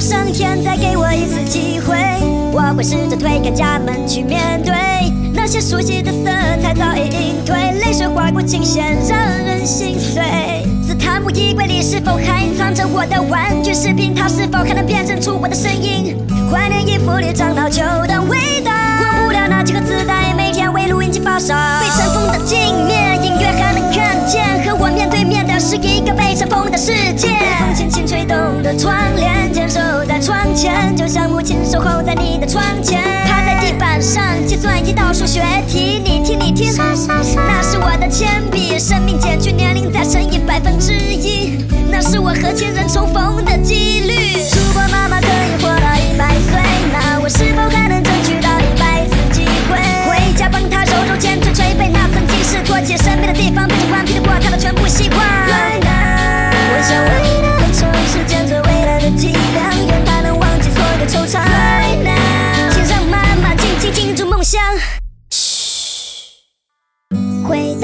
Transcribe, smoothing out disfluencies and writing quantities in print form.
上天再给我一次机会，我会试着推开家门去面对那些熟悉的色彩早已隐退，泪水划过琴弦让人心碎。紫檀木衣柜里是否还藏着我的玩具饰品？它是否还能辨认出我的声音？怀念衣服里长老秋的味道，忘不了那几个字带，每天为录音机发烧。被尘封的镜面，隐约还能看见，和我面对面的是一个被尘封的世界。被风轻轻吹动的窗帘，坚守在窗前，就像母亲守候在你的窗前。趴在地板上计算一道数学题，你听，那是我的铅笔，生命减去年龄再乘以1%，那是我和亲人重逢的几率。如果妈妈可以活到100岁，那我是否还能争取到100次机会？回家帮她揉肩捶背，那曾经是脱节生命的地方，被这顽皮的过她的全部习惯。Right now， 我想伟大的城市间最伟大的脊梁，愿她能忘记所有的惆怅。Right now， 请让妈妈静静进入梦乡。回